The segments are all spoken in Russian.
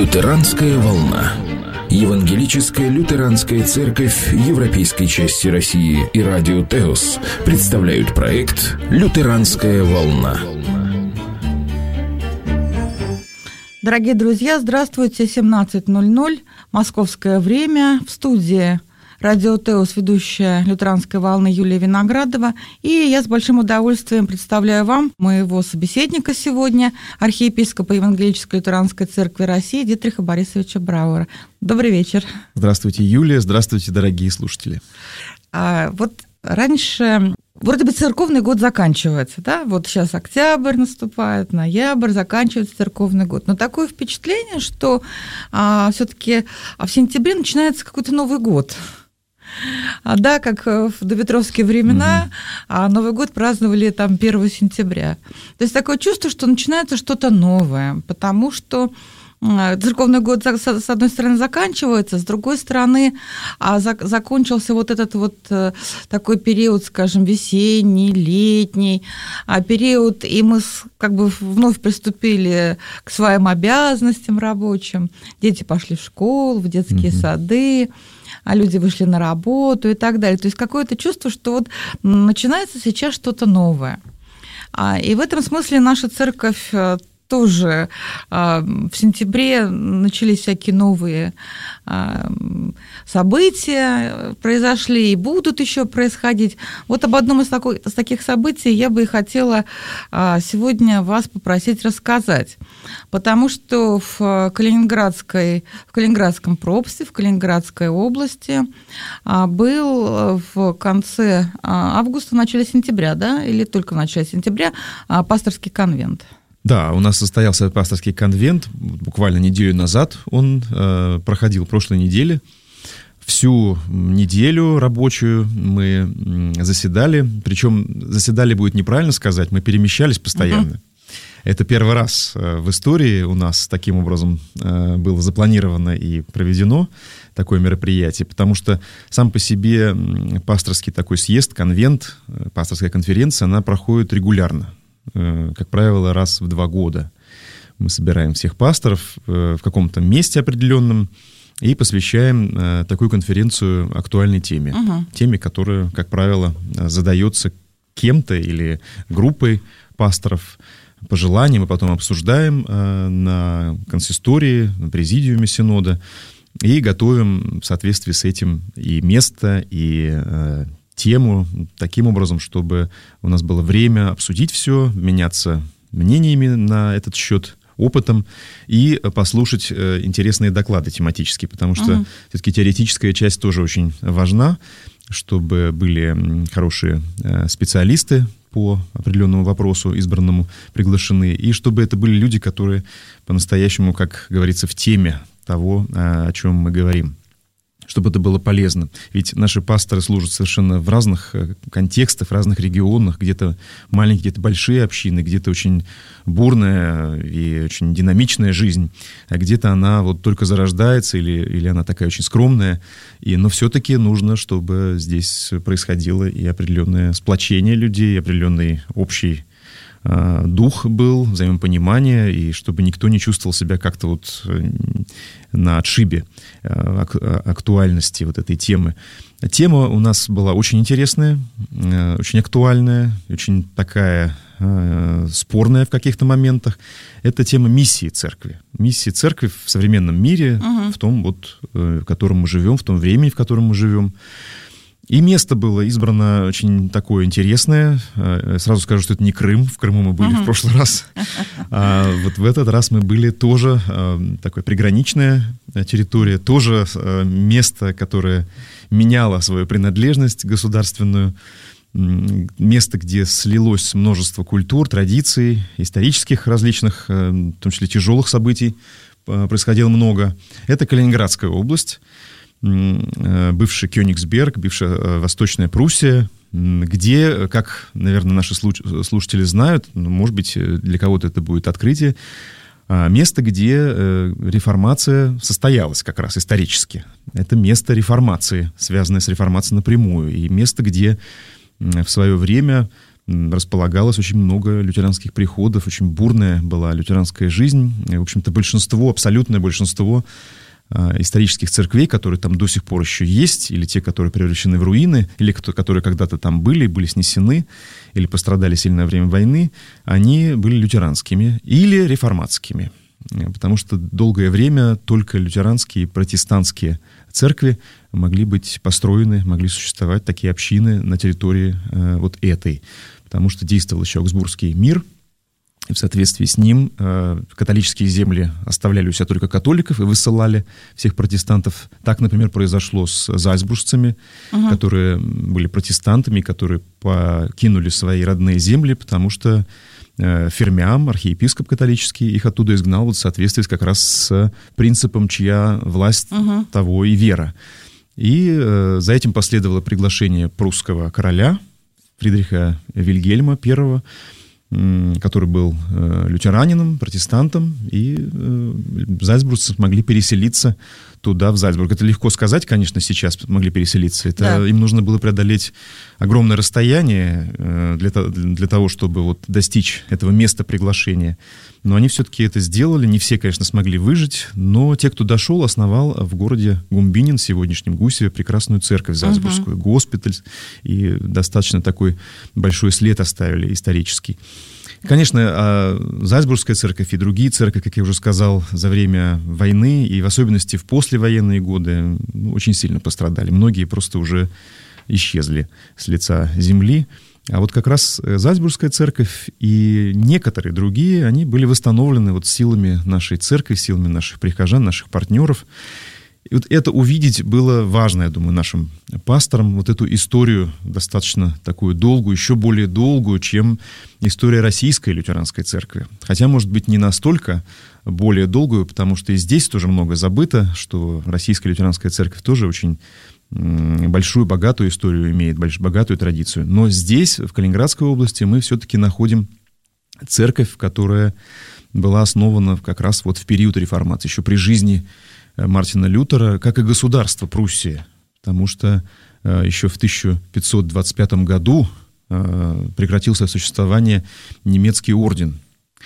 Лютеранская волна. Евангелическая лютеранская церковь Европейской части России и радио Теос представляют проект «Лютеранская волна». Дорогие друзья, здравствуйте, 17:00, московское время, в студии радио Теос, ведущая лютеранской волны Юлия Виноградова. И я с большим удовольствием представляю вам моего собеседника сегодня, архиепископа Евангелической лютеранской церкви России Дитриха Борисовича Брауэра. Добрый вечер. Здравствуйте, Юлия. Здравствуйте, дорогие слушатели. Вот раньше... Вроде бы церковный год заканчивается, да? Вот сейчас октябрь наступает, ноябрь, заканчивается церковный год. Но такое впечатление, что все-таки в сентябре начинается какой-то Новый год. Да, как в допетровские времена, Новый год праздновали там 1 сентября. То есть такое чувство, что начинается что-то новое, потому что церковный год, с одной стороны, заканчивается, с другой стороны, закончился вот этот вот такой период, скажем, весенний, летний период, и мы как бы вновь приступили к своим обязанностям рабочим. Дети пошли в школу, в детские сады, а люди вышли на работу и так далее. То есть какое-то чувство, что вот начинается сейчас что-то новое. И в этом смысле наша церковь тоже в сентябре начались всякие новые события, произошли и будут еще происходить. Вот об одном из таких событий я бы и хотела сегодня вас попросить рассказать. Потому что в Калининградском пропасти, в Калининградской области был в конце августа, в начале сентября, да, или только в начале сентября, пасторский конвент. Да, у нас состоялся пасторский конвент, буквально неделю назад он проходил, прошлой неделе. Всю неделю рабочую мы заседали, причем заседали будет неправильно сказать, мы перемещались постоянно. Это первый раз в истории у нас таким образом было запланировано и проведено такое мероприятие, потому что сам по себе пасторский такой съезд, конвент, пасторская конференция, она проходит регулярно. Как правило, раз в 2 года мы собираем всех пасторов в каком-то месте определенном и посвящаем такую конференцию актуальной теме. Теме, которая, как правило, задается кем-то или группой пасторов по желанию. Мы потом обсуждаем на консистории, на президиуме синода и готовим в соответствии с этим и место, и тему таким образом, чтобы у нас было время обсудить все, меняться мнениями на этот счет, опытом и послушать интересные доклады тематические, потому что все-таки теоретическая часть тоже очень важна, чтобы были хорошие специалисты по определенному вопросу, избранному, приглашены, и чтобы это были люди, которые по-настоящему, как говорится, в теме того, о чем мы говорим, чтобы это было полезно. Ведь наши пасторы служат совершенно в разных контекстах, в разных регионах, где-то маленькие, где-то большие общины, где-то очень бурная и очень динамичная жизнь, а где-то она вот только зарождается или она такая очень скромная. Но все-таки нужно, чтобы здесь происходило и определенное сплочение людей, определенный общий дух был, взаимопонимание, и чтобы никто не чувствовал себя как-то вот на отшибе актуальности вот этой темы. Тема у нас была очень интересная, очень актуальная, очень такая спорная в каких-то моментах. Это тема миссии церкви. Миссии церкви в современном мире, в том, вот, в котором мы живем, в том времени, в котором мы живем. И место было избрано очень такое интересное. Сразу скажу, что это не Крым. В Крыму мы были в прошлый раз. А вот в этот раз мы были тоже такая приграничная территория, тоже место, которое меняло свою принадлежность государственную. Место, где слилось множество культур, традиций, исторических различных, в том числе тяжелых событий происходило много. Это Калининградская область. Бывший Кёнигсберг, бывшая Восточная Пруссия, где, как, наверное, наши слушатели знают, может быть, для кого-то это будет открытие, место, где реформация состоялась как раз исторически. Это место реформации, связанное с реформацией напрямую, и место, где в свое время располагалось очень много лютеранских приходов, очень бурная была лютеранская жизнь. В общем-то, абсолютное большинство исторических церквей, которые там до сих пор еще есть, или те, которые превращены в руины, или которые когда-то там были снесены, или пострадали сильно во время войны, они были лютеранскими или реформатскими. Потому что долгое время только лютеранские и протестантские церкви могли быть построены, могли существовать такие общины на территории вот этой. Потому что действовал еще Аугсбургский мир, и в соответствии с ним католические земли оставляли у себя только католиков и высылали всех протестантов. Так, например, произошло с зальцбуржцами, которые были протестантами, которые покинули свои родные земли, потому что Фермиам, архиепископ католический, их оттуда изгнал вот в соответствии как раз с принципом «чья власть, того и вера». И за этим последовало приглашение прусского короля Фридриха Вильгельма I, который был лютеранином, протестантом, и зальцбуржцы могли переселиться туда, в Зальцбург. Это легко сказать, конечно, сейчас могли переселиться. Им нужно было преодолеть огромное расстояние для того, чтобы вот достичь этого места приглашения. Но они все-таки это сделали. Не все, конечно, смогли выжить, но те, кто дошел, основал в городе Гумбинин, сегодняшнем Гусеве, прекрасную церковь зальцбургскую, госпиталь, и достаточно такой большой след оставили исторический. Конечно, Зальцбургская церковь и другие церкви, как я уже сказал, за время войны и в особенности в послевоенные годы очень сильно пострадали. Многие просто уже исчезли с лица земли. А вот как раз Зальцбургская церковь и некоторые другие, они были восстановлены вот силами нашей церкви, силами наших прихожан, наших партнеров. И вот это увидеть было важно, я думаю, нашим пасторам, вот эту историю достаточно такую долгую, еще более долгую, чем история российской лютеранской церкви. Хотя, может быть, не настолько более долгую, потому что и здесь тоже много забыто, что российская лютеранская церковь тоже очень большую, богатую историю имеет, богатую традицию. Но здесь, в Калининградской области, мы все-таки находим церковь, которая была основана как раз вот в период реформации, еще при жизни Мартина Лютера, как и государство Пруссии, потому что еще в 1525 году прекратил свое существование немецкий орден.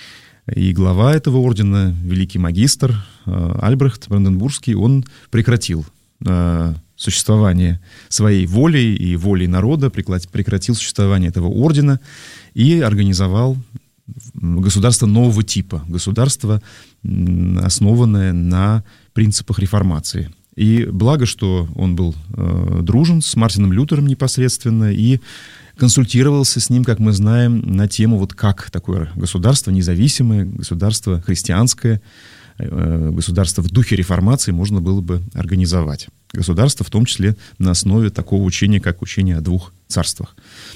И глава этого ордена, великий магистр Альбрехт Бранденбургский, он прекратил существование своей волей и волей народа, прекратил существование этого ордена и организовал государство нового типа, государство, основанное на принципах реформации. И благо, что он был дружен с Мартином Лютером непосредственно и консультировался с ним, как мы знаем, на тему, вот как такое государство независимое, государство христианское, государство в духе реформации можно было бы организовать. Государство, в том числе на основе такого учения, как учение о двух царствах.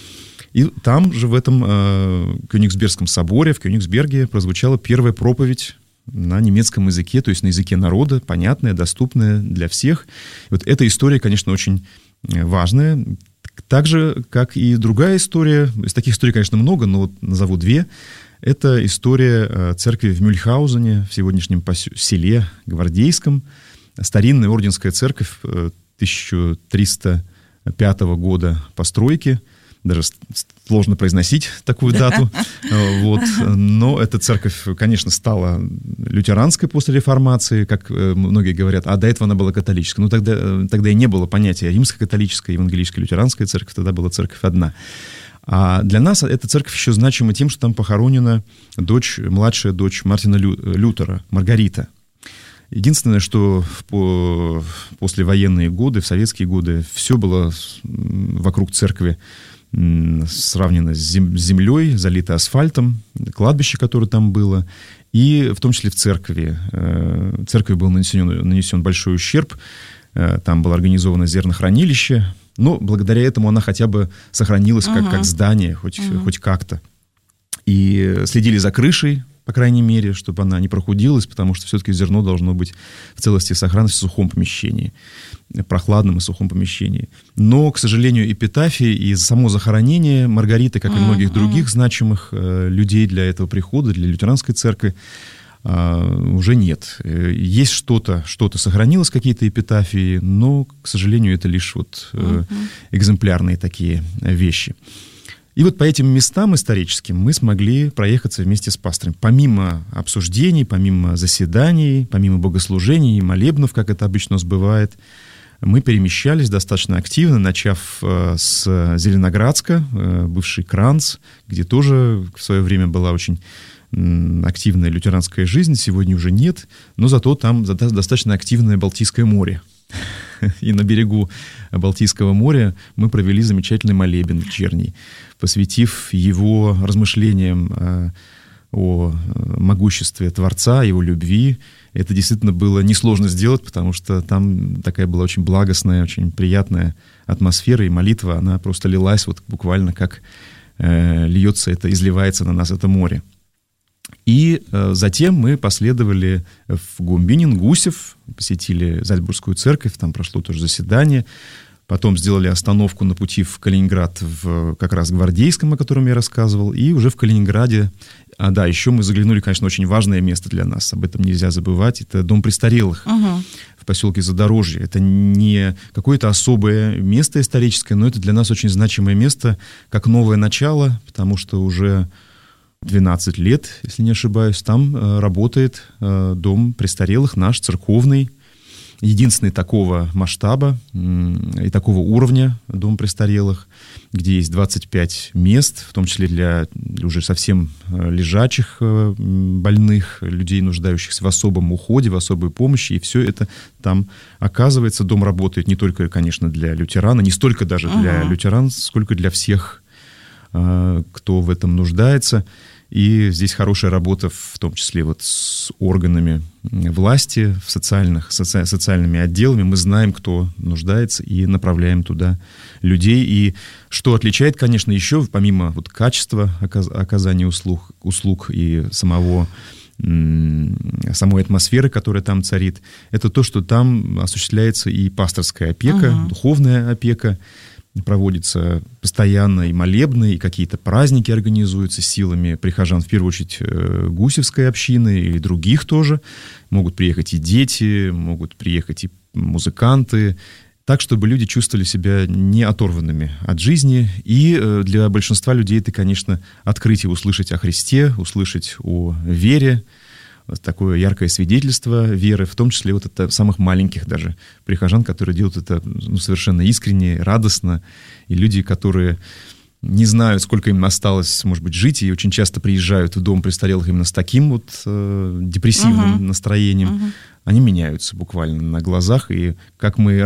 И там же, в этом Кёнигсбергском соборе, в Кёнигсберге, прозвучала первая проповедь на немецком языке, то есть на языке народа, понятная, доступная для всех. И вот эта история, конечно, очень важная. Так же, как и другая история, из таких историй, конечно, много, но вот назову две. Это история церкви в Мюльхаузене, в сегодняшнем селе Гвардейском. Старинная орденская церковь 1305 года постройки. Даже сложно произносить такую дату. Вот. Но эта церковь, конечно, стала лютеранской после реформации, как многие говорят, а до этого она была католической. Ну, тогда и не было понятия римско-католическая, евангелическая, лютеранская церковь, тогда была церковь одна. А для нас эта церковь еще значима тем, что там похоронена младшая дочь Мартина Лютера, Маргарита. Единственное, что в послевоенные годы, в советские годы, все было вокруг церкви сравнено с землей, залито асфальтом, кладбище, которое там было, и в том числе в церкви. Церкви был нанесен большой ущерб, там было организовано зернохранилище, но благодаря этому она хотя бы сохранилась как здание, хоть как-то. И следили за крышей, по крайней мере, чтобы она не прохудилась, потому что все-таки зерно должно быть в целости и сохранности в сухом помещении, прохладном и сухом помещении. Но, к сожалению, эпитафии и само захоронение Маргариты, как и многих других значимых людей для этого прихода, для лютеранской церкви, уже нет. Есть что-то сохранилось, какие-то эпитафии, но, к сожалению, это лишь вот экземплярные такие вещи. И вот по этим местам историческим мы смогли проехаться вместе с пастором. Помимо обсуждений, помимо заседаний, помимо богослужений и молебнов, как это обычно у нас бывает, мы перемещались достаточно активно, начав с Зеленоградска, бывший Кранц, где тоже в свое время была очень активная лютеранская жизнь, сегодня уже нет, но зато там достаточно активное Балтийское море. И на берегу Балтийского моря мы провели замечательный молебен вечерний, посвятив его размышлениям о могуществе Творца, его любви. Это действительно было несложно сделать, потому что там такая была очень благостная, очень приятная атмосфера, и молитва, она просто лилась вот буквально как льется это, изливается на нас это море. И затем мы последовали в Гумбинин, Гусев, посетили Зальцбургскую церковь, там прошло тоже заседание. Потом сделали остановку на пути в Калининград, в как раз Гвардейском, о котором я рассказывал. И уже в Калининграде, еще мы заглянули, конечно, очень важное место для нас, об этом нельзя забывать. Это дом престарелых в поселке Задорожье. Это не какое-то особое место историческое, но это для нас очень значимое место, как новое начало, потому что уже 12 лет, если не ошибаюсь, там работает дом престарелых, наш, церковный, единственный такого масштаба и такого уровня дом престарелых, где есть 25 мест, в том числе для уже совсем лежачих больных, людей, нуждающихся в особом уходе, в особой помощи, и все это там оказывается. Дом работает не только, конечно, для лютеран, не столько даже для лютеран, сколько для всех, кто в этом нуждается. И здесь хорошая работа, в том числе вот с органами власти, социальными отделами. Мы знаем, кто нуждается, и направляем туда людей. И что отличает, конечно, еще, помимо вот качества оказания услуг и самой атмосферы, которая там царит, это то, что там осуществляется и пасторская опека, духовная опека. Проводится постоянно и молебны, и какие-то праздники организуются силами прихожан, в первую очередь гусевской общины или других тоже. Могут приехать и дети, могут приехать и музыканты, так, чтобы люди чувствовали себя не оторванными от жизни. И для большинства людей это, конечно, открытие, услышать о Христе, услышать о вере, такое яркое свидетельство веры, в том числе вот это самых маленьких даже прихожан, которые делают это совершенно искренне, радостно, и люди, которые не знают, сколько им осталось, может быть, жить, и очень часто приезжают в дом престарелых именно с таким вот депрессивным настроением, они меняются буквально на глазах, и как мы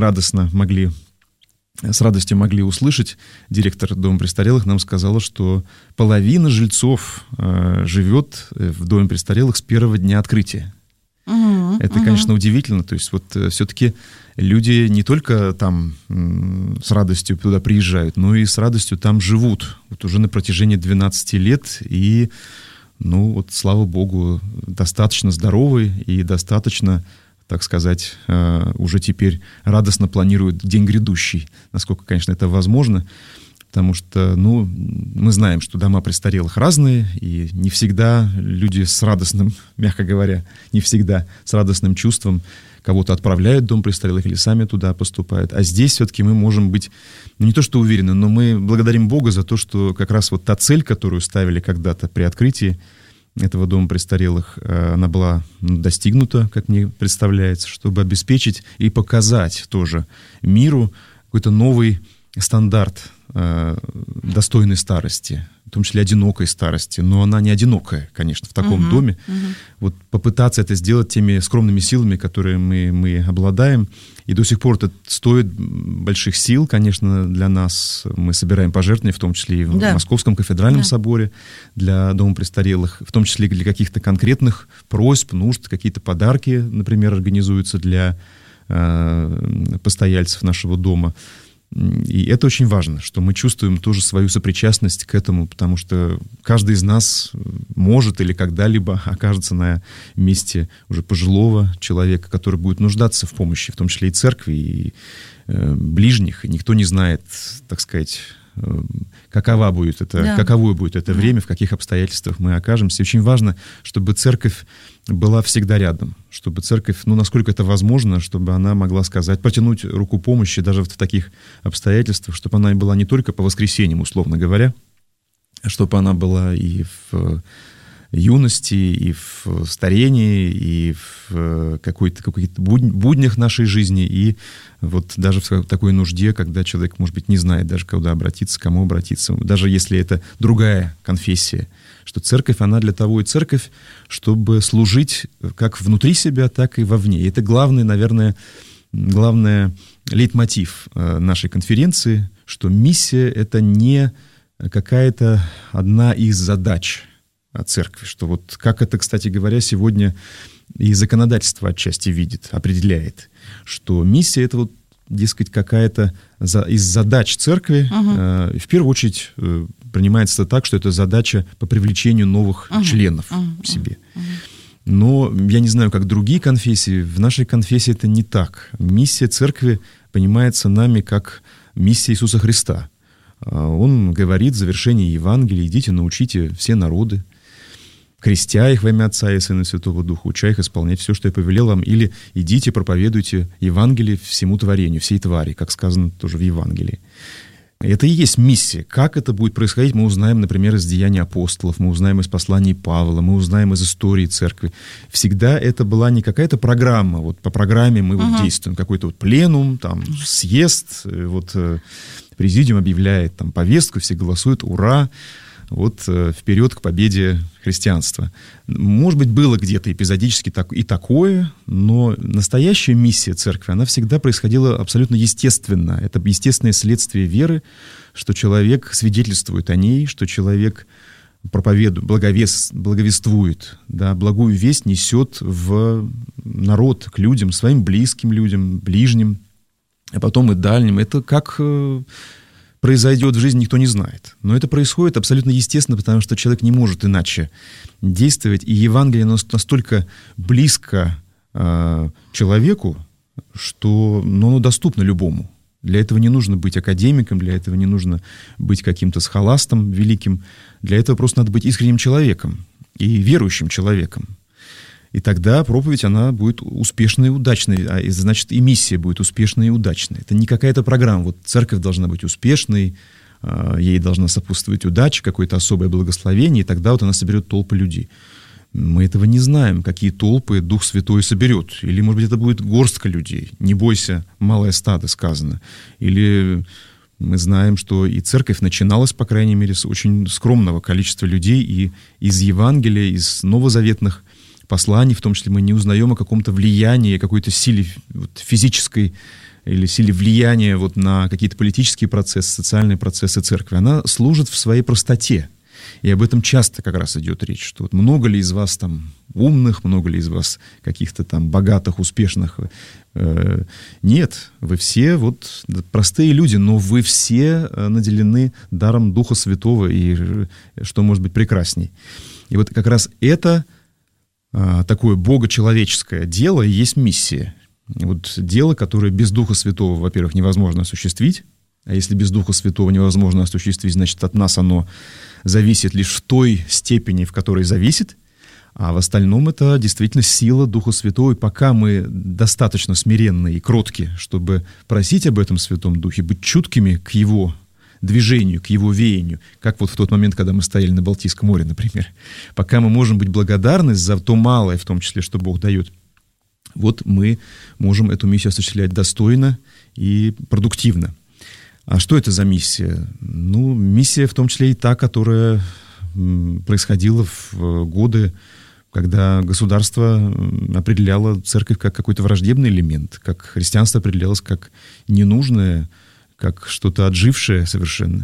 с радостью могли услышать, директор дома престарелых нам сказала, что половина жильцов живет в доме престарелых с первого дня открытия. Это, конечно, удивительно. То есть вот все-таки люди не только там с радостью туда приезжают, но и с радостью там живут. Вот уже на протяжении 12 лет. И, слава богу, достаточно здоровы и достаточно, так сказать, уже теперь радостно планируют день грядущий, насколько, конечно, это возможно, потому что, мы знаем, что дома престарелых разные, и не всегда люди с радостным, мягко говоря, не всегда с радостным чувством кого-то отправляют в дом престарелых или сами туда поступают. А здесь все-таки мы можем быть, не то что уверены, но мы благодарим Бога за то, что как раз вот та цель, которую ставили когда-то при открытии этого дома престарелых, она была достигнута, как мне представляется, чтобы обеспечить и показать тоже миру какой-то новый стандарт достойной старости, в том числе одинокой старости, но она не одинокая, конечно, в таком доме. Вот попытаться это сделать теми скромными силами, которые мы обладаем, и до сих пор это стоит больших сил, конечно, для нас. Мы собираем пожертвования, в том числе и в Московском кафедральном соборе для дома престарелых, в том числе для каких-то конкретных просьб, нужд, какие-то подарки, например, организуются для постояльцев нашего дома. И это очень важно, что мы чувствуем тоже свою сопричастность к этому, потому что каждый из нас может или когда-либо окажется на месте уже пожилого человека, который будет нуждаться в помощи, в том числе и церкви, и ближних. И никто не знает, так сказать, каково будет это время, в каких обстоятельствах мы окажемся. И очень важно, чтобы церковь была всегда рядом, чтобы церковь, насколько это возможно, чтобы она могла сказать, протянуть руку помощи даже в таких обстоятельствах, чтобы она была не только по воскресеньям, условно говоря, чтобы она была и в юности, и в старении, и в каких-то буднях нашей жизни, и вот даже в такой нужде, когда человек, может быть, не знает даже, куда обратиться, кому обратиться, даже если это другая конфессия, что церковь, она для того и церковь, чтобы служить как внутри себя, так и вовне. И это главный, наверное, лейтмотив нашей конференции, что миссия — это не какая-то одна из задач церкви, что вот как это, кстати говоря, сегодня и законодательство отчасти видит, определяет, что миссия — это вот, дескать, какая-то из задач церкви, в первую очередь принимается так, что это задача по привлечению новых членов к себе. Но я не знаю, как другие конфессии, в нашей конфессии это не так. Миссия церкви понимается нами как миссия Иисуса Христа. Он говорит в завершении Евангелия: идите, научите все народы, крестя их во имя Отца и Сына и Святого Духа, уча их исполнять все, что я повелел вам, или идите, проповедуйте Евангелие всему творению, всей твари, как сказано тоже в Евангелии. Это и есть миссия. Как это будет происходить, мы узнаем, например, из Деяний апостолов, мы узнаем из посланий Павла, мы узнаем из истории церкви. Всегда это была не какая-то программа, вот по программе мы вот действуем, какой-то вот пленум, там, съезд, вот президиум объявляет там повестку, все голосуют, ура, вот вперед к победе христианства. Может быть, было где-то эпизодически и такое, но настоящая миссия церкви, она всегда происходила абсолютно естественно. Это естественное следствие веры, что человек свидетельствует о ней, что человек проповедует, благовествует, да, благую весть несет в народ, к людям, своим близким людям, ближним, а потом и дальним. Это как произойдет в жизни, никто не знает. Но это происходит абсолютно естественно, потому что человек не может иначе действовать. И Евангелие настолько близко человеку, что оно доступно любому. Для этого не нужно быть академиком, для этого не нужно быть каким-то схоластом великим. Для этого просто надо быть искренним человеком и верующим человеком. И тогда проповедь, она будет успешной и удачной, а значит, и миссия будет успешной и удачной. Это не какая-то программа. Вот церковь должна быть успешной, ей должна сопутствовать удача, какое-то особое благословение, и тогда вот она соберет толпы людей. Мы этого не знаем, какие толпы Дух Святой соберет. Или, может быть, это будет горстка людей. Не бойся, малое стадо, сказано. Или мы знаем, что и церковь начиналась, по крайней мере, с очень скромного количества людей, и из Евангелия, из новозаветных посланий, в том числе, мы не узнаем о каком-то влиянии, какой-то силе вот, физической или силе влияния вот, на какие-то политические процессы, социальные процессы церкви. Она служит в своей простоте. И об этом часто как раз идет речь, что вот много ли из вас там умных, много ли из вас каких-то там богатых, успешных. Нет, вы все вот простые люди, но вы все наделены даром Духа Святого, и что может быть прекрасней. И вот как раз это такое богочеловеческое дело и есть миссия. Вот дело, которое без Духа Святого, во-первых, невозможно осуществить, а если без Духа Святого невозможно осуществить, значит, от нас оно зависит лишь в той степени, в которой зависит, а в остальном это действительно сила Духа Святого, и пока мы достаточно смиренны и кротки, чтобы просить об этом Святом Духе, быть чуткими к Его движению, к Его веянию, как вот в тот момент, когда мы стояли на Балтийском море, например. Пока мы можем быть благодарны за то малое, в том числе, что Бог дает, вот мы можем эту миссию осуществлять достойно и продуктивно. А что это за миссия? Ну, миссия в том числе и та, которая происходила в годы, когда государство определяло церковь как какой-то враждебный элемент, как христианство определялось как ненужное, как что-то отжившее совершенно.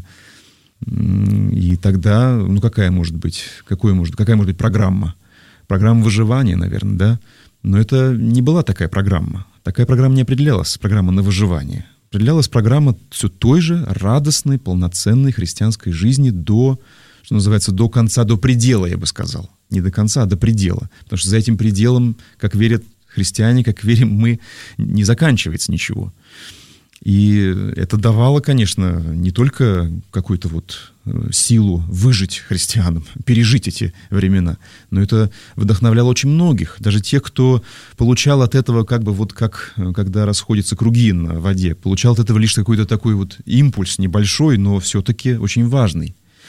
И тогда, ну, какая может быть программа? Программа выживания, наверное, да? Но это не была такая программа. Такая программа не определялась, программа на выживание. Определялась программа все той же радостной, полноценной христианской жизни до, что называется, до конца, до предела, я бы сказал. Не до конца, а до предела. Потому что за этим пределом, как верят христиане, как верим мы, не заканчивается ничего. И это давало, конечно, не только какую-то вот силу выжить христианам, пережить эти времена, но это вдохновляло очень многих, даже тех, кто получал от этого как бы вот как, когда расходятся круги на воде, получал от этого лишь какой-то такой вот импульс небольшой, но все-таки очень важный.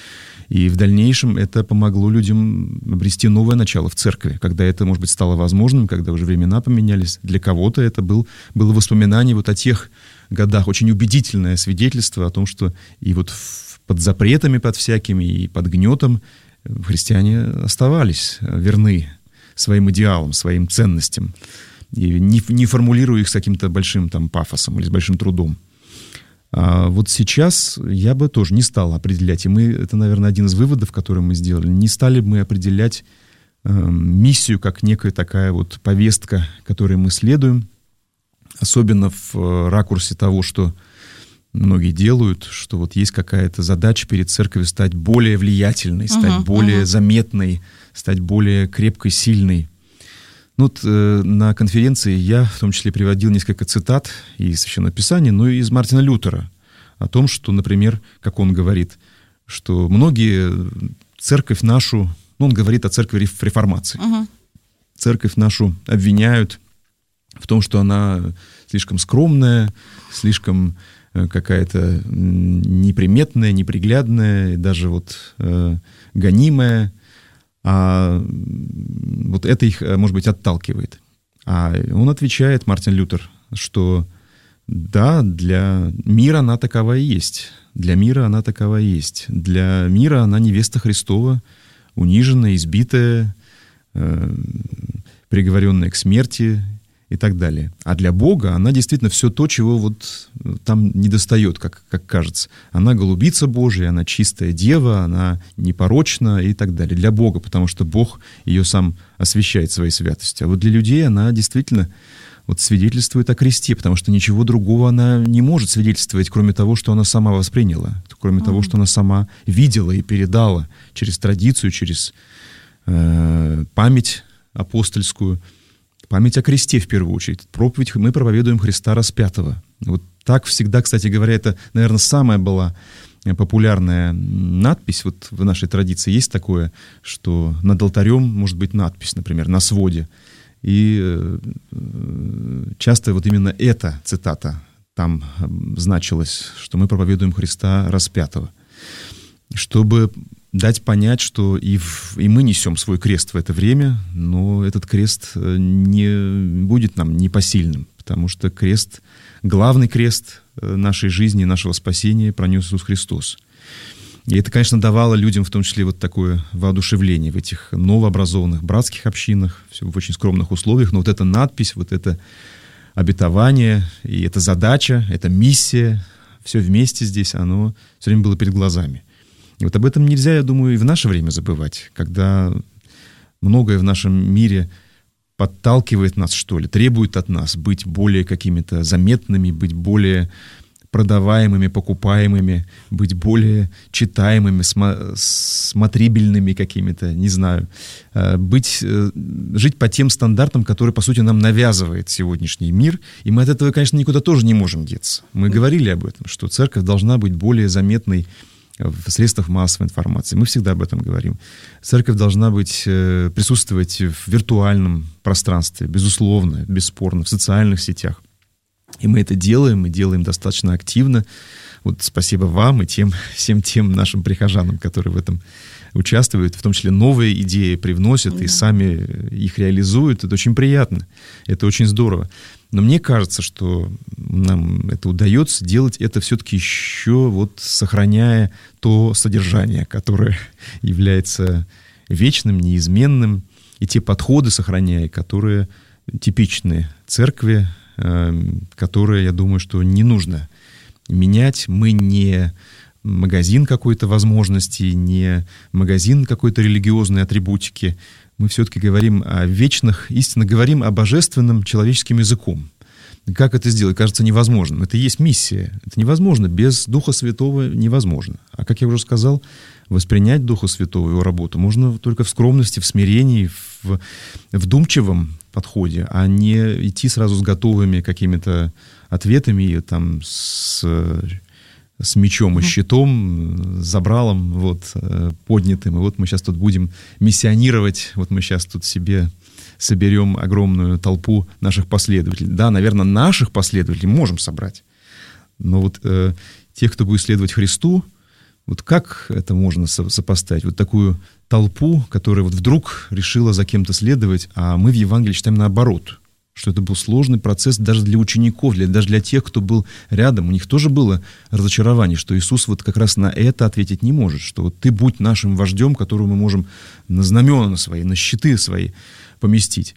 И в дальнейшем это помогло людям обрести новое начало в церкви, когда это, может быть, стало возможным, когда уже времена поменялись. Для кого-то это было воспоминание вот о тех годах, очень убедительное свидетельство о том, что и вот под запретами, под всякими, и под гнетом христиане оставались верны своим идеалам, своим ценностям, и не формулируя их с каким-то большим там пафосом или с большим трудом. А вот сейчас я бы тоже не стал определять, и это, наверное, один из выводов, который мы сделали, не стали бы мы определять миссию как некая такая вот повестка, которой мы следуем, особенно в ракурсе того, что многие делают, что вот есть какая-то задача перед церковью стать более влиятельной, стать более заметной, стать более крепкой, сильной. Ну, вот, на конференции я в том числе приводил несколько цитат из Священного Писания, но и из Мартина Лютера о том, что, например, как он говорит, что многие церковь нашу, он говорит о церкви реформации, церковь нашу обвиняют в том, что она слишком скромная, слишком какая-то неприметная, неприглядная, даже вот гонимая, а вот это их, может быть, отталкивает. А он отвечает, Мартин Лютер, что да, для мира она такова и есть. Для мира она такова и есть. Для мира она невеста Христова, униженная, избитая, приговоренная к смерти и так далее. А для Бога она действительно все то, чего вот там недостает, как кажется. Она голубица Божия, она чистая дева, она непорочна и так далее. Для Бога, потому что Бог ее сам освящает своей святостью. А вот для людей она действительно вот свидетельствует о кресте, потому что ничего другого она не может свидетельствовать, кроме того, что она сама восприняла, кроме того, что она сама видела и передала через традицию, через память апостольскую, память о кресте, в первую очередь. Проповедь мы проповедуем Христа распятого. Вот так всегда, кстати говоря, это, наверное, самая была популярная надпись вот в нашей традиции. Есть такое, что над алтарем может быть надпись, например, на своде. И часто вот именно эта цитата там значилась, что мы проповедуем Христа распятого. Чтобы дать понять, что и мы несем свой крест в это время, но этот крест не будет нам непосильным, потому что крест, главный крест нашей жизни, нашего спасения пронес Иисус Христос. И это, конечно, давало людям в том числе вот такое воодушевление в этих новообразованных братских общинах, все в очень скромных условиях, но вот эта надпись, вот это обетование, и эта задача, эта миссия, все вместе здесь, оно все время было перед глазами. И вот об этом нельзя, я думаю, и в наше время забывать, когда многое в нашем мире подталкивает нас, что ли, требует от нас быть более какими-то заметными, быть более продаваемыми, покупаемыми, быть более читаемыми, смотрибельными какими-то, не знаю, жить по тем стандартам, которые, по сути, нам навязывает сегодняшний мир, и мы от этого, конечно, никуда тоже не можем деться. Мы говорили об этом, что церковь должна быть более заметной в средствах массовой информации. Мы всегда об этом говорим. Церковь должна присутствовать в виртуальном пространстве, безусловно, бесспорно, в социальных сетях. И мы это делаем, и делаем достаточно активно. Вот спасибо вам и всем тем нашим прихожанам, которые в этом участвуют, в том числе новые идеи привносят и сами их реализуют. Это очень приятно, это очень здорово. Но мне кажется, что нам это удается делать это все-таки еще вот сохраняя то содержание, которое является вечным, неизменным, и те подходы сохраняя, которые типичны церкви, которые, я думаю, что не нужно менять. Мы не магазин какой-то возможностей, не магазин какой-то религиозной атрибутики. Мы все-таки говорим о вечных истинах, говорим о божественном человеческим языком. Как это сделать? Кажется невозможным. Это и есть миссия. Это невозможно. Без Духа Святого невозможно. А как я уже сказал, воспринять Духа Святого, его работу, можно только в скромности, в смирении, в вдумчивом подходе, а не идти сразу с готовыми какими-то ответами, там, с мечом и щитом, с забралом вот, поднятым. И вот мы сейчас тут будем миссионировать, вот мы сейчас тут себе соберем огромную толпу наших последователей. Да, наверное, наших последователей можем собрать, но вот тех, кто будет следовать Христу, Вот как это можно сопоставить? Вот такую толпу, которая вот вдруг решила за кем-то следовать, а мы в Евангелии читаем наоборот, что это был сложный процесс даже для учеников, даже для тех, кто был рядом. У них тоже было разочарование, что Иисус вот как раз на это ответить не может, что вот ты будь нашим вождем, которого мы можем на знамена свои, на щиты свои поместить.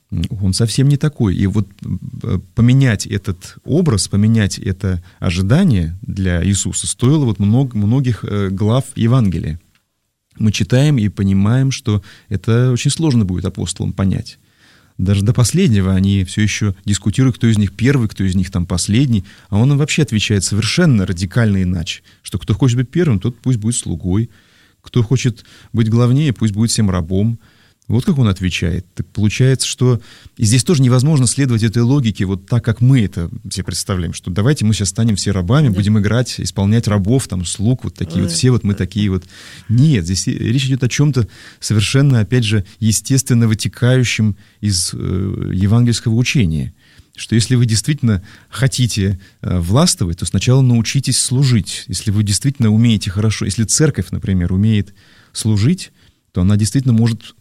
Он совсем не такой. И вот поменять этот образ, поменять это ожидание для Иисуса стоило вот многих глав Евангелия. Мы читаем и понимаем, что это очень сложно будет апостолам понять. Даже до последнего они все еще дискутируют, кто из них первый, кто из них там последний, а он им вообще отвечает совершенно радикально иначе, что кто хочет быть первым, тот пусть будет слугой, кто хочет быть главнее, пусть будет всем рабом. Вот как он отвечает. Так получается, что и здесь тоже невозможно следовать этой логике вот так, как мы это себе представляем, что давайте мы сейчас станем все рабами, будем играть, исполнять рабов, там, слуг, вот такие вот все вот мы такие вот. Нет, здесь речь идет о чем-то совершенно, опять же, естественно вытекающем из евангельского учения. Что если вы действительно хотите властвовать, то сначала научитесь служить. Если вы действительно умеете хорошо, если церковь, например, умеет служить, то она действительно может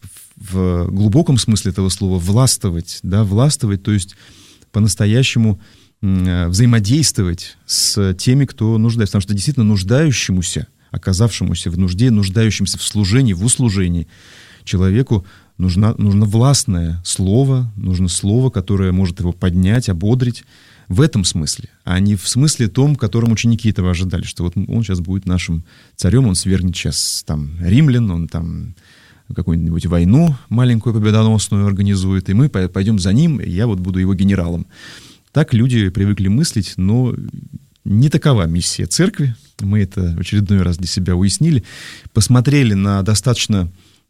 в глубоком смысле этого слова властвовать, да, властвовать, то есть по-настоящему взаимодействовать с теми, кто нуждается. Потому что действительно нуждающемуся, оказавшемуся в нужде, нуждающемуся в служении, в услужении человеку нужно властное слово, нужно слово, которое может его поднять, ободрить в этом смысле, а не в смысле том, в котором ученики этого ожидали, что вот он сейчас будет нашим царем, он свергнет сейчас там римлян, он там какую-нибудь войну маленькую победоносную организует, и мы пойдем за ним, и я вот буду его генералом. Так люди привыкли мыслить, но не такова миссия церкви. Мы это в очередной раз для себя уяснили. Посмотрели на достаточно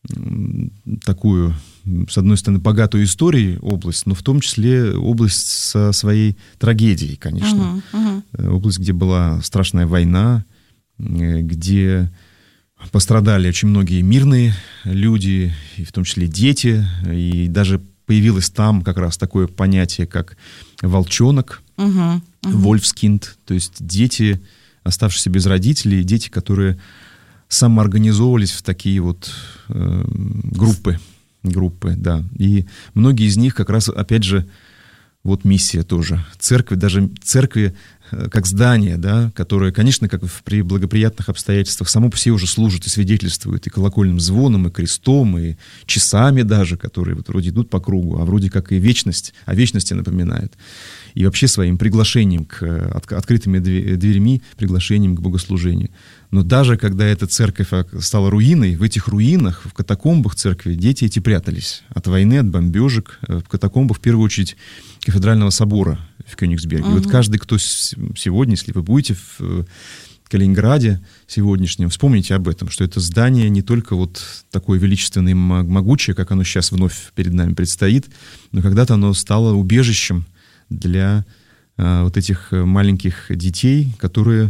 такую, с одной стороны, богатую историей область, но в том числе область со своей трагедией, конечно. Область, где была страшная война, где пострадали очень многие мирные люди, и в том числе дети, и даже появилось там как раз такое понятие, как волчонок, вольфскинд, то есть дети, оставшиеся без родителей, дети, которые самоорганизовывались в такие вот группы, да. И многие из них как раз, опять же, вот миссия тоже. Церкви, даже церкви как здание, да, которое, конечно, как при благоприятных обстоятельствах, само по себе уже служит и свидетельствует и колокольным звоном, и крестом, и часами даже, которые вот вроде идут по кругу, а вроде как и вечность, о вечности напоминает. И вообще своим приглашением, открытыми дверьми, приглашением к богослужению. Но даже когда эта церковь стала руиной, в этих руинах, в катакомбах церкви, дети эти прятались от войны, от бомбежек, в катакомбах, в первую очередь, кафедрального собора в Кёнигсберге. И вот каждый, кто сегодня, если вы будете в Калининграде сегодняшнем, вспомните об этом, что это здание не только вот такое величественное и могучее, как оно сейчас вновь перед нами предстоит, но когда-то оно стало убежищем для вот этих маленьких детей, которые,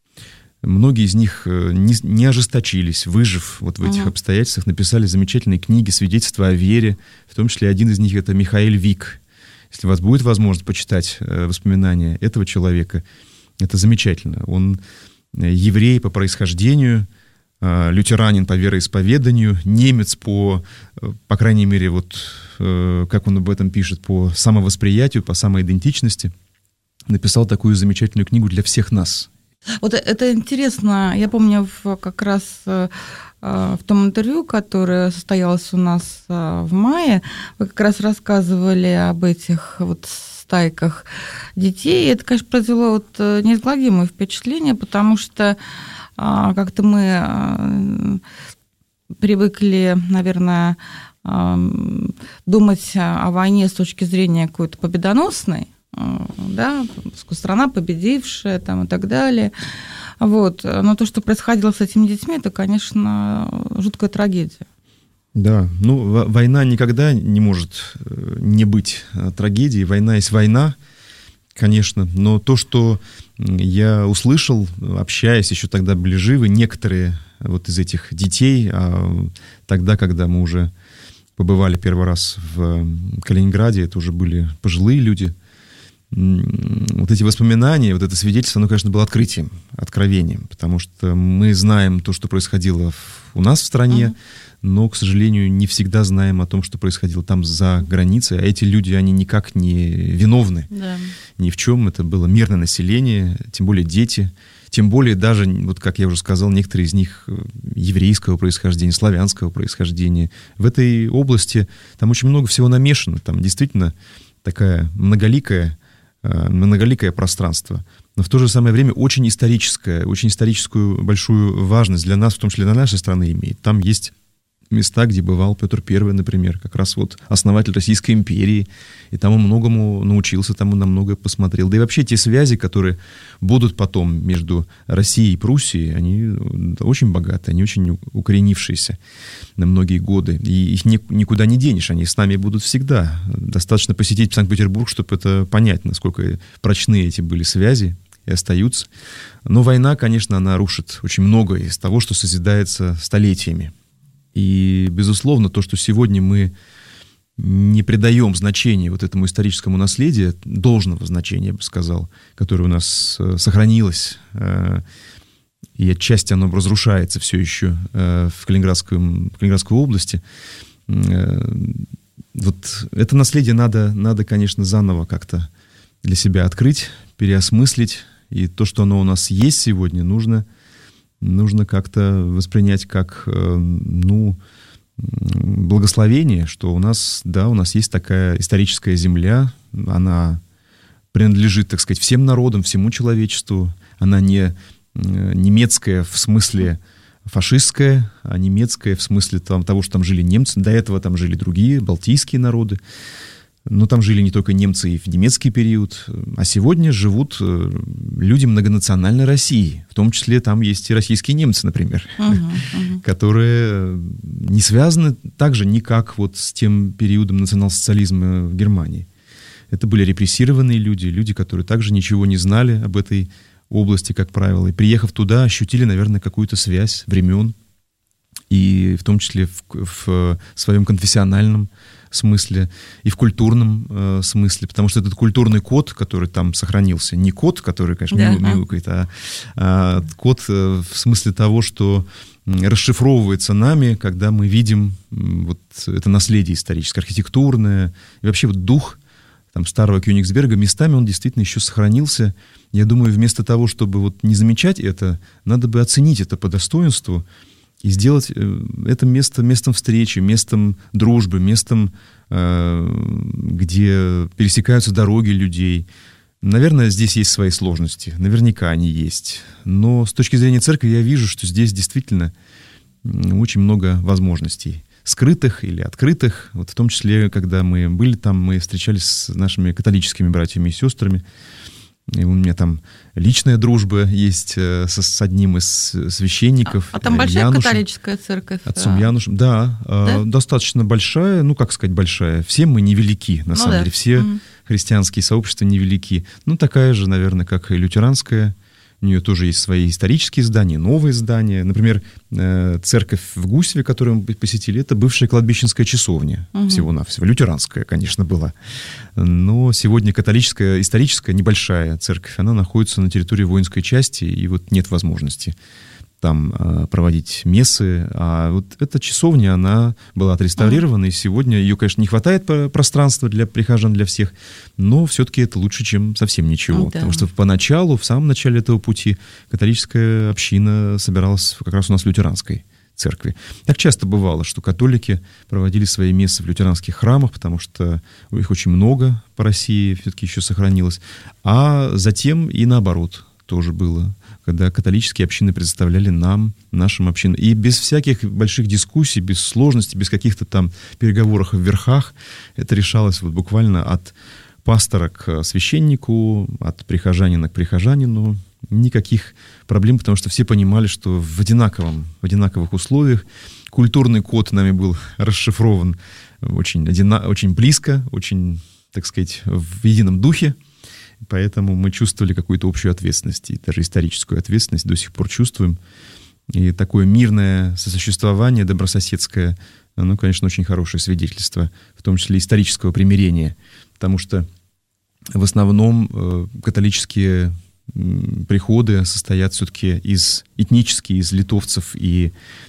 многие из них не ожесточились, выжив вот в этих обстоятельствах, написали замечательные книги, свидетельства о вере, в том числе один из них — это Михаэль Вик. Если у вас будет возможность почитать воспоминания этого человека, это замечательно. Он еврей по происхождению, лютеранин по вероисповеданию, немец по крайней мере, вот как он об этом пишет, по самовосприятию, по самоидентичности, написал такую замечательную книгу для всех нас. Вот это интересно. Я помню как раз в том интервью, которое состоялось у нас в мае, вы как раз рассказывали об этих вот стайках детей. И это, конечно, произвело вот неизгладимое впечатление, потому что как-то мы привыкли, наверное, думать о войне с точки зрения какой-то победоносной, да, страна победившая там, и так далее. Вот. Но то, что происходило с этими детьми, это, конечно, жуткая трагедия. Да, ну, война никогда не может не быть трагедией. Война есть война, конечно, но то, что я услышал, общаясь, еще тогда были живы некоторые вот из этих детей, тогда, когда мы уже побывали первый раз в Калининграде, это уже были пожилые люди, вот эти воспоминания, вот это свидетельство, оно, конечно, было открытием, откровением, потому что мы знаем то, что происходило у нас в стране, но, к сожалению, не всегда знаем о том, что происходило там за границей, а эти люди, они никак не виновны ни в чем, это было мирное население, тем более дети, тем более даже, вот как я уже сказал, некоторые из них еврейского происхождения, славянского происхождения. В этой области там очень много всего намешано, там действительно такая многоликое пространство, но в то же самое время очень историческую большую важность для нас, в том числе для нашей страны имеет. Там есть места, где бывал Петр I, например, как раз вот основатель Российской империи, и там он многому научился, там он на многое посмотрел. Да и вообще те связи, которые будут потом между Россией и Пруссией, они очень богатые, они очень укоренившиеся на многие годы, и их никуда не денешь, они с нами будут всегда. Достаточно посетить Санкт-Петербург, чтобы это понять, насколько прочны эти были связи и остаются. Но война, конечно, она рушит очень многое из того, что созидается столетиями. И, безусловно, то, что сегодня мы не придаем значения вот этому историческому наследию, должного значения, я бы сказал, которое у нас сохранилось, и отчасти оно разрушается все еще в Калининградской области, вот это наследие надо, конечно, заново как-то для себя открыть, переосмыслить, и то, что оно у нас есть сегодня, нужно как-то воспринять как, благословение, что у нас есть такая историческая земля, она принадлежит, так сказать, всем народам, всему человечеству, она не немецкая в смысле фашистская, а немецкая в смысле того, что там жили немцы, до этого там жили другие, балтийские народы. Но там жили не только немцы и в немецкий период, а сегодня живут люди многонациональной России. В том числе там есть и российские немцы, например, которые не связаны также никак вот с тем периодом национал-социализма в Германии. Это были репрессированные люди, которые также ничего не знали об этой области, как правило. И приехав туда, ощутили, наверное, какую-то связь времен, и в том числе в своем конфессиональном смысле и в культурном смысле, потому что этот культурный код, который там сохранился, не код, который, конечно, мяукает, а код в смысле того, что расшифровывается нами, когда мы видим вот это наследие историческое, архитектурное, и вообще вот дух там старого Кёнигсберга, местами он действительно еще сохранился. Я думаю, вместо того, чтобы вот не замечать это, надо бы оценить это по достоинству и сделать это местом встречи, местом дружбы, местом, где пересекаются дороги людей. Наверное, здесь есть свои сложности, наверняка они есть. Но с точки зрения церкви я вижу, что здесь действительно очень много возможностей. Скрытых или открытых. Вот в том числе, когда мы были там, мы встречались с нашими католическими братьями и сестрами. И у меня там личная дружба есть с одним из священников. А там большая Янушем, католическая церковь? Отцом Янушем. Да, достаточно большая, как сказать большая. Все мы невелики, на самом деле. Все христианские сообщества невелики. Такая же, наверное, как и лютеранская. У нее тоже есть свои исторические здания, новые здания. Например, церковь в Гусеве, которую мы посетили, это бывшая кладбищенская часовня. Всего-навсего. Лютеранская, конечно, была. Но сегодня католическая, историческая, небольшая церковь, она находится на территории воинской части, и вот нет возможности там проводить мессы. А вот эта часовня, она была отреставрирована, и сегодня ее, конечно, не хватает пространства для прихожан, для всех, но все-таки это лучше, чем совсем ничего. Потому что поначалу, в самом начале этого пути, католическая община собиралась как раз у нас в лютеранской церкви. Так часто бывало, что католики проводили свои мессы в лютеранских храмах, потому что их очень много по России все-таки еще сохранилось. А затем и наоборот тоже было, когда католические общины предоставляли нам, нашим общинам. И без всяких больших дискуссий, без сложностей, без каких-то там переговоров в верхах, это решалось вот буквально от пастора к священнику, от прихожанина к прихожанину. Никаких проблем, потому что все понимали, что в одинаковых условиях культурный код нами был расшифрован очень близко, очень, так сказать, в едином духе. Поэтому мы чувствовали какую-то общую ответственность, и даже историческую ответственность до сих пор чувствуем. И такое мирное сосуществование, добрососедское, оно, конечно, очень хорошее свидетельство, в том числе исторического примирения. Потому что в основном католические приходы состоят все-таки этнически из литовцев и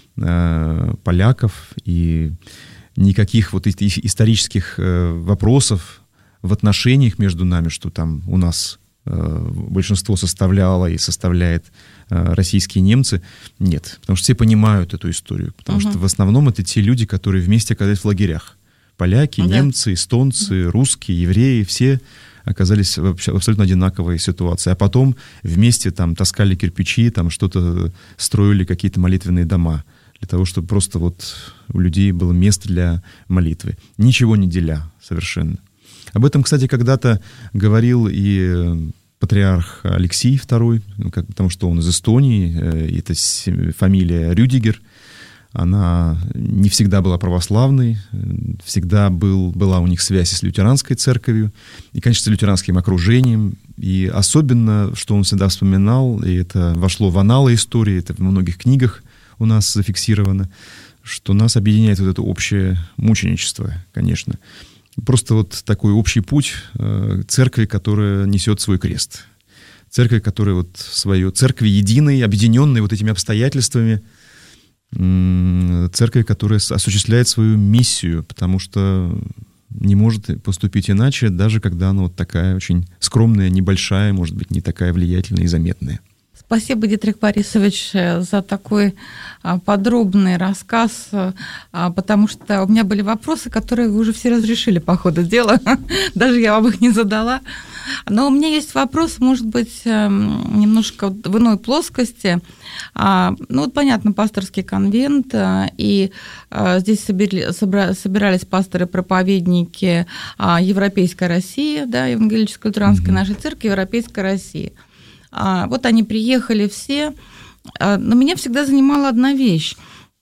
поляков, и никаких вот исторических вопросов в отношениях между нами, что там у нас большинство составляло и составляет российские немцы, нет. Потому что все понимают эту историю. Потому что в основном это те люди, которые вместе оказались в лагерях. Поляки, немцы, эстонцы, русские, евреи, все оказались в абсолютно одинаковой ситуации. А потом вместе там таскали кирпичи, там что-то строили, какие-то молитвенные дома, для того, чтобы просто вот у людей было место для молитвы. Ничего не деля совершенно. Об этом, кстати, когда-то говорил и патриарх Алексий II, потому что он из Эстонии, это фамилия Рюдигер. Она не всегда была православной, всегда была у них связь с лютеранской церковью и, конечно, с лютеранским окружением. И особенно, что он всегда вспоминал, и это вошло в аналы истории, это в многих книгах у нас зафиксировано, что нас объединяет вот это общее мученичество, конечно. Просто вот такой общий путь церкви, которая несет свой крест. Церкви, которая вот церкви единой, объединенной вот этими обстоятельствами, церкви, которая осуществляет свою миссию, потому что не может поступить иначе, даже когда она вот такая очень скромная, небольшая, может быть, не такая влиятельная и заметная. Спасибо, Дитрих Борисович, за такой подробный рассказ, потому что у меня были вопросы, которые вы уже все разрешили по ходу дела, даже я вам их не задала. Но у меня есть вопрос, может быть, немножко в иной плоскости. Ну вот понятно, пасторский конвент, и здесь собирались пасторы-проповедники Европейской России, да, Евангелической лютеранской нашей церкви, Европейской России. Вот они приехали все, но меня всегда занимала одна вещь.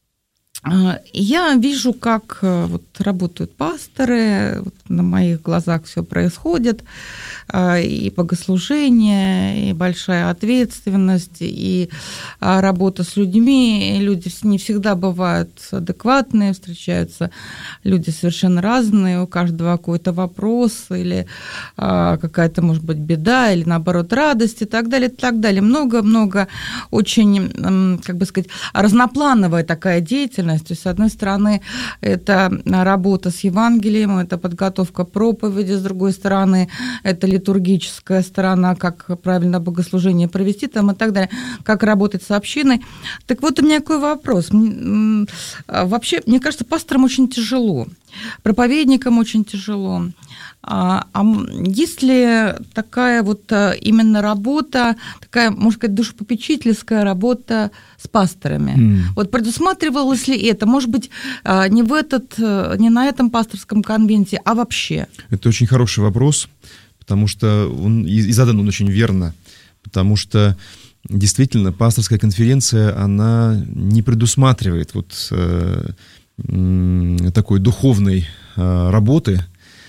Я вижу, как вот работают пасторы, вот на моих глазах все происходит, и богослужение, и большая ответственность, и работа с людьми. И люди не всегда бывают адекватные, встречаются люди совершенно разные, у каждого какой-то вопрос, или какая-то, может быть, беда, или, наоборот, радость, и так далее, и так далее. Много-много очень, как бы сказать, разноплановая такая деятельность. То есть, с одной стороны, это работа с Евангелием, это подготовка проповеди, с другой стороны, это литургическая сторона, как правильно богослужение провести там, и так далее, как работать с общиной. Так вот, у меня такой вопрос. Вообще, мне кажется, пасторам очень тяжело, проповедникам очень тяжело. А есть ли такая вот именно работа, такая, можно сказать, душепопечительская работа с пасторами? Вот предусматривалось ли это? Может быть, не на этом пасторском конвенте, а вообще? Это очень хороший вопрос, потому что и задан он очень верно, потому что действительно пасторская конференция, она не предусматривает вот такой духовной работы,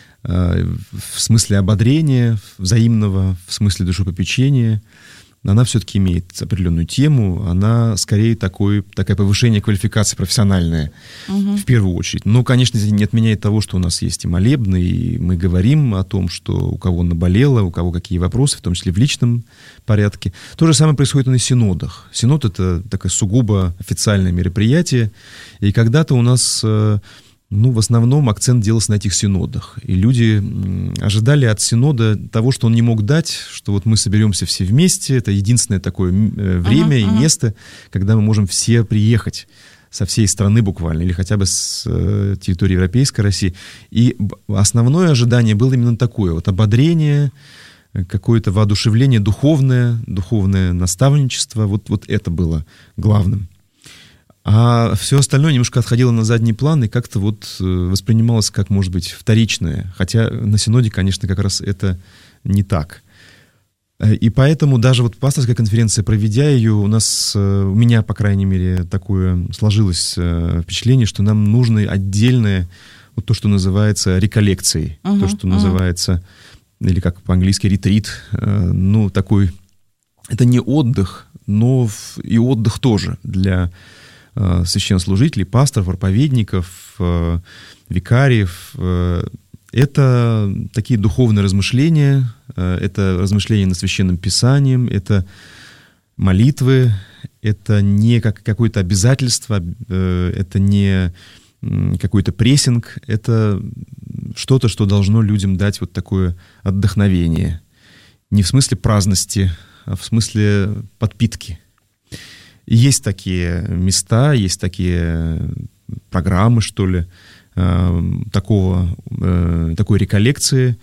в смысле ободрения взаимного, в смысле душепопечения. Она все-таки имеет определенную тему, она скорее такое повышение квалификации профессиональное, в первую очередь. Но, конечно, это не отменяет того, что у нас есть и молебны, и мы говорим о том, что у кого наболело, у кого какие вопросы, в том числе в личном порядке. То же самое происходит и на синодах. Синод — это такое сугубо официальное мероприятие, и когда-то у нас... в основном акцент делался на этих синодах. И люди ожидали от синода того, что он не мог дать, что вот мы соберемся все вместе, это единственное такое время и место, когда мы можем все приехать со всей страны буквально, или хотя бы с территории Европейской России. И основное ожидание было именно такое, вот ободрение, какое-то воодушевление духовное наставничество, вот это было главным. А все остальное немножко отходило на задний план и как-то вот воспринималось как, может быть, вторичное. Хотя на синоде, конечно, как раз это не так. И поэтому даже вот пасторская конференция, проведя ее, у меня, по крайней мере, такое сложилось впечатление, что нам нужно отдельное, вот то, что называется реколлекцией, то, что называется, или как по-английски, ретрит, такой, это не отдых, но и отдых тоже для священнослужителей, пасторов, проповедников, викариев. Это такие духовные размышления, это размышления над Священным Писанием, это молитвы, это не как какое-то обязательство, это не какой-то прессинг, это что-то, что должно людям дать вот такое отдохновение. Не в смысле праздности, а в смысле подпитки. И есть такие места, есть такие программы, что ли, такой реколлекции.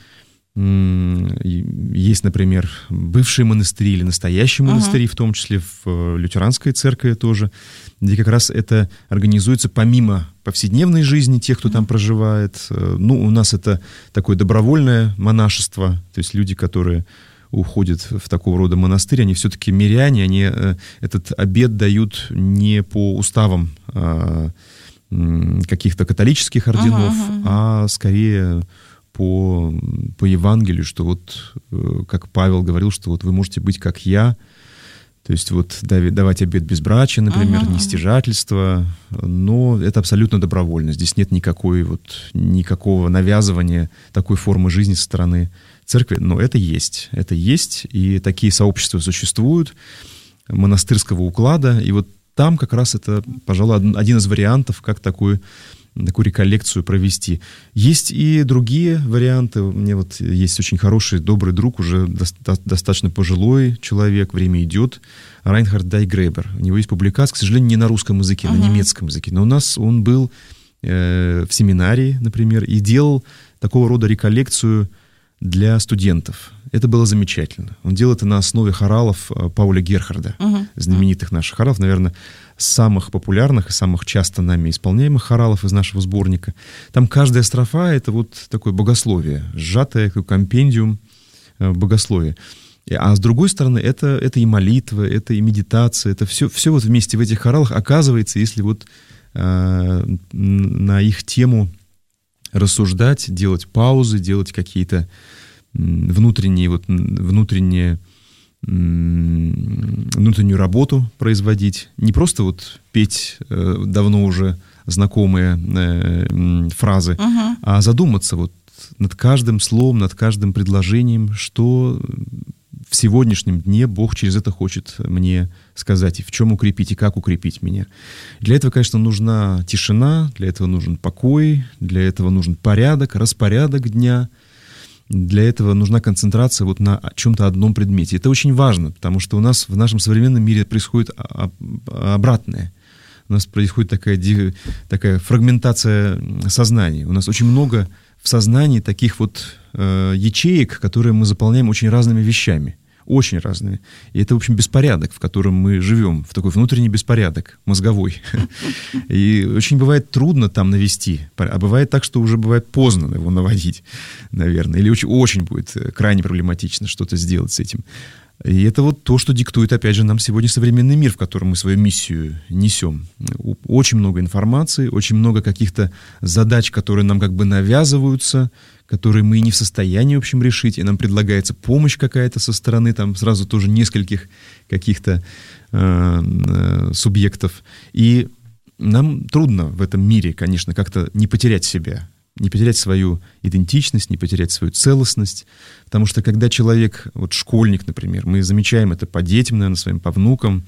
Есть, например, бывшие монастыри или настоящие монастыри, в том числе в лютеранской церкви тоже, где как раз это организуется помимо повседневной жизни тех, кто там проживает. Ну, у нас это такое добровольное монашество, то есть люди, которые уходят в такого рода монастырь, они все-таки миряне, они этот обет дают не по уставам каких-то католических орденов, а скорее по Евангелию, что вот, как Павел говорил, что вот вы можете быть как я, то есть вот давать обет безбрачия, например, нестяжательства, но это абсолютно добровольно. Здесь нет никакого навязывания такой формы жизни со стороны церкви, но это есть, и такие сообщества существуют, монастырского уклада, и вот там как раз это, пожалуй, один из вариантов, как такую реколлекцию провести. Есть и другие варианты. У меня вот есть очень хороший, добрый друг, уже достаточно пожилой человек, время идет, Райнхард Дайгребер. У него есть публикация, к сожалению, не на русском языке, на немецком языке. Но у нас он был в семинарии, например, и делал такого рода реколлекцию для студентов. Это было замечательно. Он делал это на основе хоралов Пауля Герхарда, знаменитых наших хоралов, наверное, самых популярных и самых часто нами исполняемых хоралов из нашего сборника. Там каждая строфа — это вот такое богословие, сжатое, как компендиум богословия. А с другой стороны, это и молитва, это и медитация, это все вот вместе в этих хоралах оказывается, если вот на их тему рассуждать, делать паузы, делать какие-то внутреннюю работу производить. Не просто вот петь давно уже знакомые фразы, а задуматься вот над каждым словом, над каждым предложением, что в сегодняшнем дне Бог через это хочет мне сказать, и в чем укрепить, и как укрепить меня. Для этого, конечно, нужна тишина, для этого нужен покой, для этого нужен порядок, распорядок дня, для этого нужна концентрация вот на чем-то одном предмете. Это очень важно, потому что у нас в нашем современном мире происходит обратное. У нас происходит такая фрагментация сознания. У нас очень много в сознании таких вот ячеек, которые мы заполняем очень разными вещами. Очень разными. И это, в общем, беспорядок, в котором мы живем, в такой внутренний беспорядок, мозговой. И очень бывает трудно там навести. А бывает так, что уже бывает поздно его наводить, наверное. Или очень будет крайне проблематично что-то сделать с этим. И это вот то, что диктует, опять же, нам сегодня современный мир, в котором мы свою миссию несем. Очень много информации, очень много каких-то задач, которые нам как бы навязываются, которые мы не в состоянии, в общем, решить, и нам предлагается помощь какая-то со стороны, там сразу тоже нескольких каких-то субъектов. И нам трудно в этом мире, конечно, как-то не потерять себя, не потерять свою идентичность, не потерять свою целостность. Потому что когда человек, вот школьник, например, мы замечаем это по детям, наверное, своим, по внукам,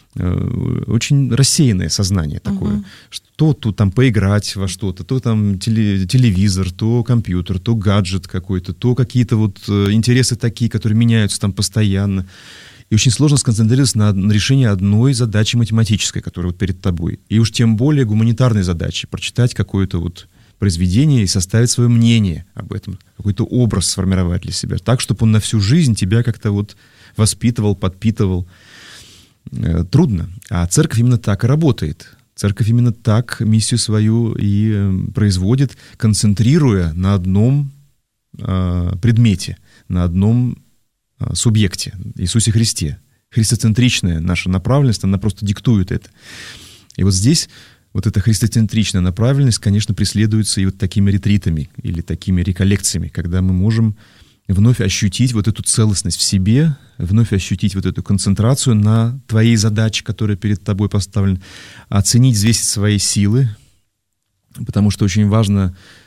очень рассеянное сознание такое. Что тут там поиграть во что-то, то там телевизор, то компьютер, то гаджет какой-то, то какие-то вот интересы такие, которые меняются там постоянно. И очень сложно сконцентрироваться на решении одной задачи математической, которая вот перед тобой. И уж тем более гуманитарной задачи. Прочитать какое-то вот произведение и составить свое мнение об этом, какой-то образ сформировать для себя, так, чтобы он на всю жизнь тебя как-то вот воспитывал, подпитывал. Трудно. А церковь именно так и работает. Церковь именно так миссию свою и производит, концентрируя на одном предмете, на одном субъекте, Иисусе Христе. Христоцентричная наша направленность, она просто диктует это. И вот здесь вот эта христоцентричная направленность, конечно, преследуется и вот такими ретритами или такими реколлекциями, когда мы можем вновь ощутить вот эту целостность в себе, вновь ощутить вот эту концентрацию на твоей задаче, которая перед тобой поставлена, оценить, взвесить свои силы, потому что очень важно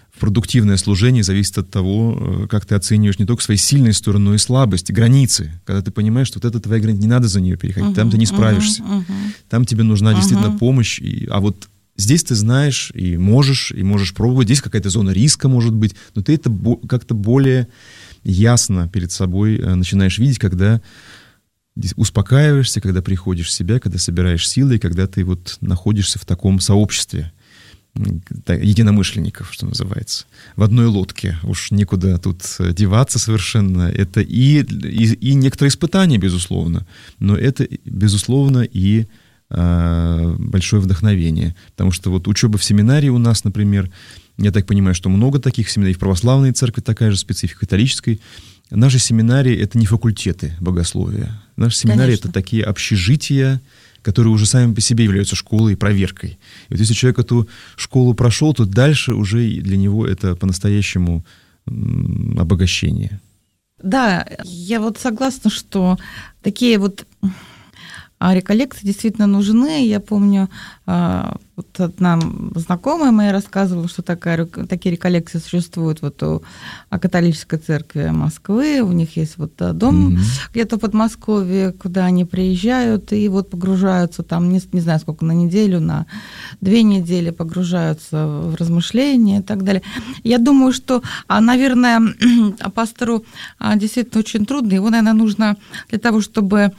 продуктивное служение зависит от того, как ты оцениваешь не только свои сильные стороны, но и слабости, границы. Когда ты понимаешь, что вот это твоя граница, не надо за нее переходить, там ты не справишься. Там тебе нужна действительно помощь. А вот здесь ты знаешь и можешь пробовать. Здесь какая-то зона риска может быть, но ты это как-то более ясно перед собой начинаешь видеть, когда успокаиваешься, когда приходишь в себя, когда собираешь силы, и когда ты вот находишься в таком сообществе единомышленников, что называется, в одной лодке. Уж некуда тут деваться совершенно. Это и некоторые испытания, безусловно, но это, безусловно, и большое вдохновение. Потому что вот учеба в семинарии у нас, например, я так понимаю, что много таких семинарий, в православной церкви такая же специфика, католической. Наши семинарии — это не факультеты богословия. Наши семинарии — это такие общежития, которые уже сами по себе являются школой и проверкой. И вот если человек эту школу прошел, то дальше уже для него это по-настоящему обогащение. Да, я вот согласна, что такие вот реколлекции действительно нужны. Я помню, вот одна знакомая моя рассказывала, что такие реколлекции существуют вот у католической церкви Москвы. У них есть вот дом где-то в Подмосковье, куда они приезжают и вот погружаются там, не знаю сколько, на неделю, на 2 недели погружаются в размышления и так далее. Я думаю, что, наверное, пастору действительно очень трудно. Его, наверное, нужно для того, чтобы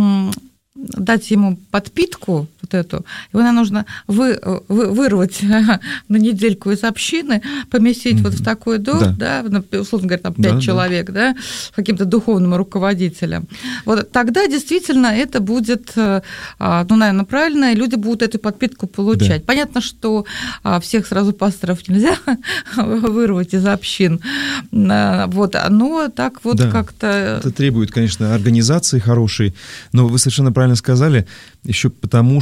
дать ему подпитку вот эту, его нужно вырвать на недельку из общины, поместить вот в такой дом, да, условно говоря, там 5 человек, да, каким-то духовным руководителем. Вот тогда действительно это будет, наверное, правильно, и люди будут эту подпитку получать. Да. Понятно, что всех сразу пасторов нельзя вырвать из общин, вот, но так вот как-то... Это требует, конечно, организации хорошей, но вы совершенно правильно сказали, еще потому,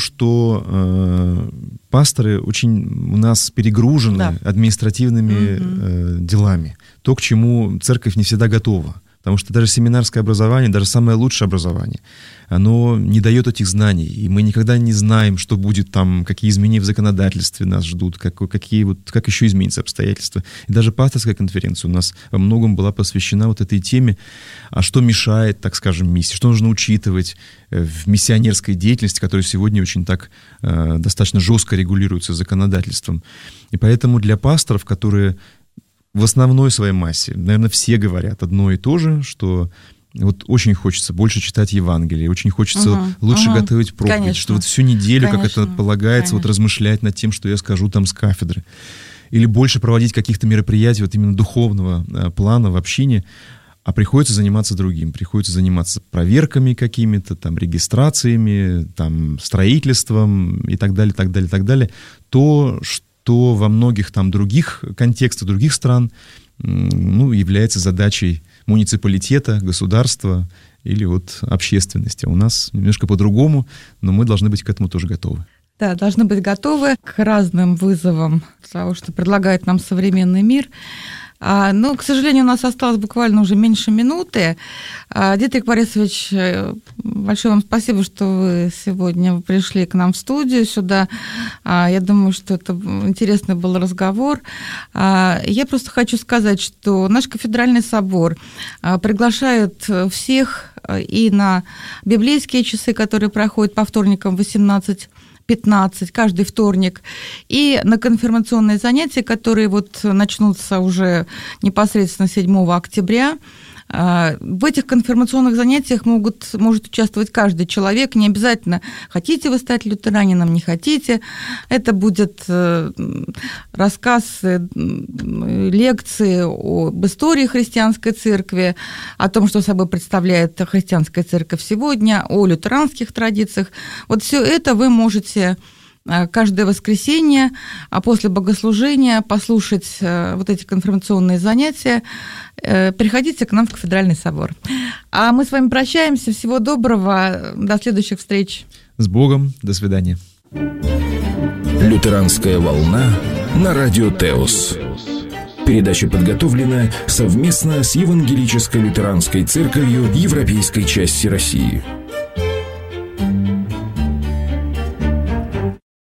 что пасторы очень у нас перегружены административными делами. То, к чему церковь не всегда готова. Потому что даже семинарское образование, даже самое лучшее образование, оно не дает этих знаний. И мы никогда не знаем, что будет там, какие изменения в законодательстве нас ждут, как еще изменятся обстоятельства. И даже пасторская конференция у нас во многом была посвящена вот этой теме, а что мешает, так скажем, миссии, что нужно учитывать в миссионерской деятельности, которая сегодня очень так достаточно жестко регулируется законодательством. И поэтому для пасторов, которые в основной своей массе, наверное, все говорят одно и то же, что вот очень хочется больше читать Евангелие, очень хочется лучше готовить проповедь, что вот всю неделю, как это полагается, вот размышлять над тем, что я скажу там с кафедры. Или больше проводить каких-то мероприятий вот именно духовного плана в общине, а приходится заниматься другим. Приходится заниматься проверками какими-то, там, регистрациями, там, строительством и так далее, так далее, так далее. То, что во многих там других контекстах, других стран, является задачей муниципалитета, государства или вот общественности. А у нас немножко по-другому, но мы должны быть к этому тоже готовы. Да, должны быть готовы к разным вызовам того, что предлагает нам современный мир. Но, к сожалению, у нас осталось буквально уже меньше минуты. Дитрих Борисович, большое вам спасибо, что вы сегодня пришли к нам в студию сюда. Я думаю, что это интересный был разговор. Я просто хочу сказать, что наш кафедральный собор приглашает всех и на библейские часы, которые проходят по вторникам 18:15 каждый вторник, и на конфирмационные занятия, которые вот начнутся уже непосредственно 7 октября. В этих конфирмационных занятиях может участвовать каждый человек, не обязательно, хотите вы стать лютеранином, не хотите. Это будет рассказ, лекции об истории христианской церкви, о том, что собой представляет христианская церковь сегодня, о лютеранских традициях. Вот все это вы можете каждое воскресенье, а после богослужения послушать вот эти конфирмационные занятия. Приходите к нам в Кафедральный собор. А мы с вами прощаемся. Всего доброго. До следующих встреч. С Богом. До свидания. Лютеранская волна на радио Теос. Передача подготовлена совместно с Евангелической лютеранской церковью Европейской части России.